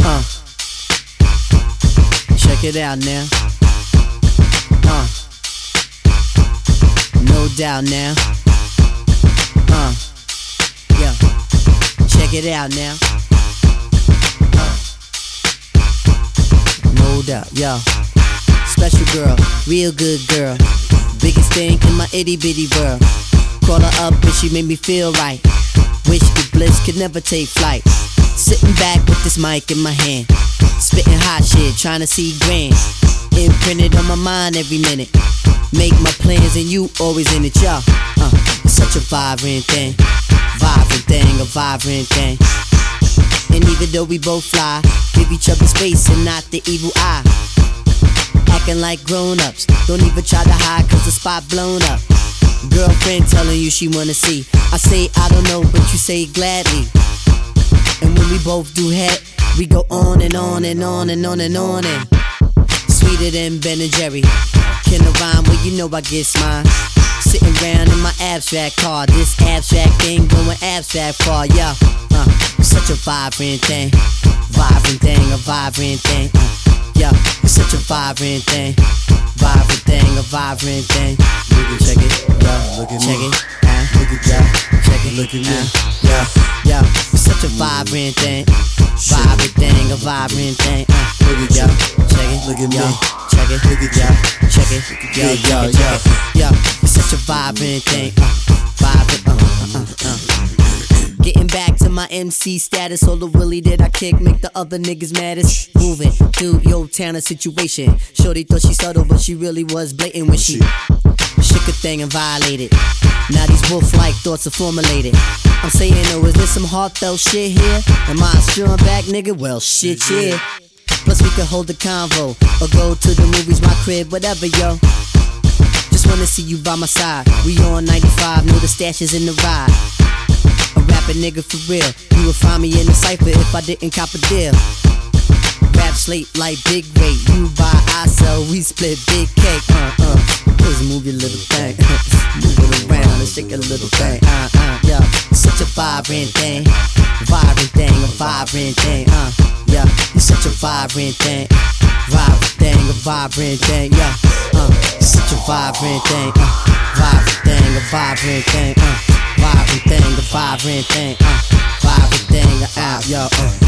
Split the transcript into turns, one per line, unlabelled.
Check it out now. No doubt now. Yeah. Check it out now. No doubt, yo. Special girl, real good girl. Biggest thing in my itty bitty world. Call her up and she made me feel right. Wish the bliss could never take flight. Sitting back with this mic in my hand, spitting hot shit, trying to see grand. Imprinted on my mind every minute. Make my plans and you always in it, y'all. It's such a vibrant thing. Vibrant thing, a vibrant thing. And even though we both fly, give each other space and not the evil eye. Acting like grown-ups, don't even try to hide cause the spot blown up. Girlfriend telling you she wanna see. I say I don't know, but you say gladly. And when we both do head, we go on and on and on and on and on and sweeter than Ben and Jerry. Can I rhyme? Well, you know I get mine. Sitting around in my abstract car. This abstract thing going abstract far, yeah. It's such a vibrant thing. Vibrant thing, a vibrant thing. Yeah, it's such a vibrant thing. Vibrant thing, a vibrant thing. Check it, yeah, look at check me. Look at ya, check it, look at me. Yeah, it's such a vibrant thing. Vibrant thing, a vibrant thing. Look at ya, check it, look at me. Check it, look at ya, check it, yeah. It's such a vibrant thing. Getting back to my MC status, all the willy that I kick make the other niggas maddest. Moving through your town situation. Shorty thought she subtle, but she really was blatant when she shook a thing and violated. Now these wolf-like thoughts are formulated. I'm saying, oh, is there some heartfelt shit here? Am I a strong back nigga? Well, shit, yeah. Plus we could hold a convo or go to the movies, my crib, whatever, yo. Just wanna see you by my side. We on 95, know the stash is in the ride. A rapping nigga for real. You would find me in the cypher if I didn't cop a deal. Rap slate like big weight. You buy, I sell, we split big cake. Just move your little thing. Move it around and shake a little thing. Yeah. It's such a vibrant thing. Vibrant thing, a vibrant thing. Yeah. It's such a vibrant thing. Vibrant thing, a vibrant thing. Yeah. It's such a vibrant thing. Vibrant thing, a vibrant thing. Vibrant thing, a vibrant thing. Vibrant thing, out, yo.